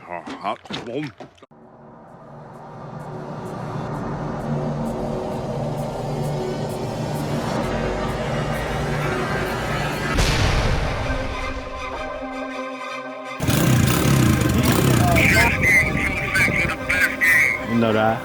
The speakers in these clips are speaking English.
ครับผม You know that.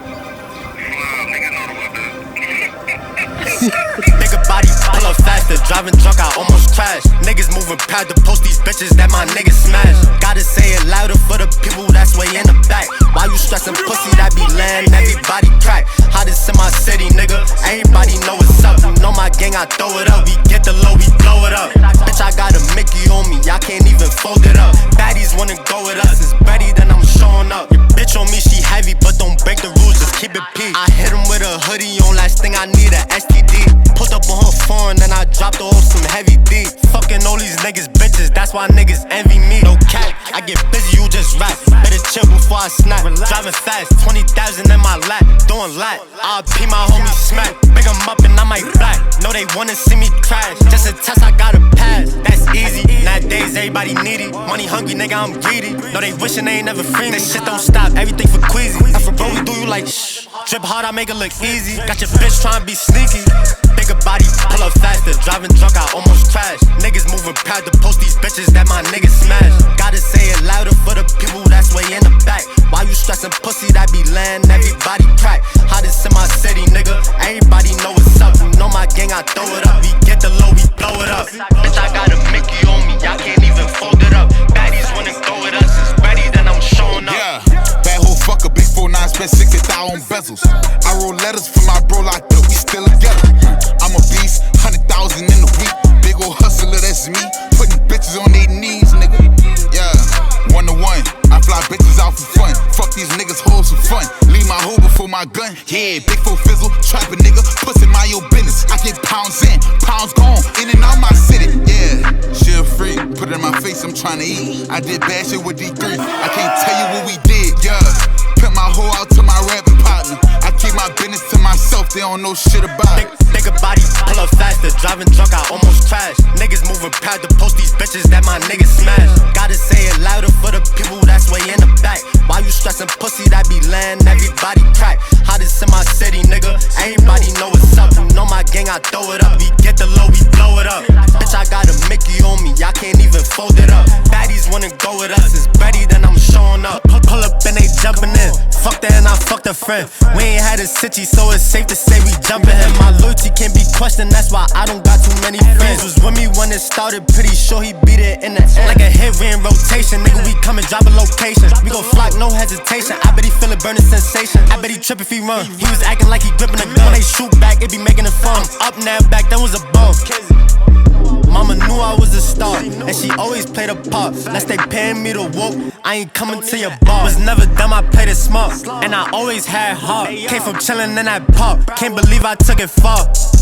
Nigga body pull up faster, driving drunk, I almost crashed. Niggas moving proud to post these bitches that my niggas smash. Gotta say it louder for the people that's way in the back. Why you stressing pussy that be land, everybody crack. Hottest in my city, nigga, everybody know what's up. You know my gang, I throw it up, we get the low, we blow it up. Bitch, I got a Mickey on me, I can't even fold it up. Baddies wanna go with us, it's Betty, then I'm showing up. Your bitch on me, she heavy, but don't break the rules, just keep it P. I hit him with a hoodie on, last thing I need a STD. Put up on her phone, then I dropped her off some heavy D. Fucking all these niggas bitches, that's why niggas envy me. No cap, I get busy, you just rap. Better chill before I snap. Driving fast, 20,000 in my lap, doing lap. I'll pee my homie smack, pick him up and I might black. No, they wanna see me crash, just a test, I gotta pass. That's easy, nowadays everybody needy. Money hungry, nigga, I'm greedy. No, they wishing they ain't never free me. This shit don't stop, everything for Queasy. After bro, we do you like shh. Drip hard, I make it look easy. Got your bitch tryna be sneaky. Bigger body, pull up faster, driving drunk, I almost crashed. Niggas moving proud to post these bitches that my niggas smash. Gotta say it louder for the people that's way in the back. Why you stressing pussy that be land, everybody crack. Hottest in my city, nigga, everybody know what's up. You know my gang, I throw it up, we get the low, we blow it up. Bitch, I got a Mickey on me, I can't even fold it up. Baddies wanna go with us, it's ready, then I'm showing up. Yeah, bad hoe fucker, big 4-9, spent 60,000 on bezels. I wrote letters for my bro locked up, we still together. I'm a beast, 100,000 in a week. Big ol' hustler, that's me. Putting bitches on their knees, nigga. Yeah, 1-to-1. I fly bitches out for fun. Fuck these niggas, hold some fun. Leave my hoe before my gun. Yeah, big 4 fizzle, trap a nigga. Pussy my your business. I get pounds in, pounds gone, in and out my city. Yeah, shit free. Put it in my face, I'm tryna eat. I did bad shit with D3. I can't tell you what we did, yeah. Pimp my hoe out to my rapping partner. I keep my business to myself, they don't know shit about it. Bigger body, pull up faster, driving drunk, I almost crashed. Niggas moving proud to post these bitches that my niggas smash. Gotta say it louder for the people that's way in the back. Why you stressing pussy that be land, everybody crack. Hottest in my city, nigga, everybody know what's up. You know my gang, I throw it up, we get the low, we blow it up. Bitch, I got a Mickey on me, I can't even fold it up. Baddies wanna go with us, it's ready, then I'm showing up. Pull up and they jumping in, fuck that and I fucked a friend. We ain't had a city, so it's safe to say we jumping in. My loyalty can't be questioned, that's why I don't got too many friends. Was with me when it started, pretty sure he beat it in the end. Like a hit, we in rotation, nigga, we come and drop a location. We gon' flock, no hesitation, I bet he feel a burning sensation. I bet he trip if he run, he was acting like he gripping a gun. When they shoot back, it be making it fun. Up now, back then was a bum. Mama knew I was a star, and she always played a part. Unless they paying me to walk, I ain't coming to your bar. Was never dumb, I played it smart, and I always had heart. Came from chillin' in that park, can't believe I took it far.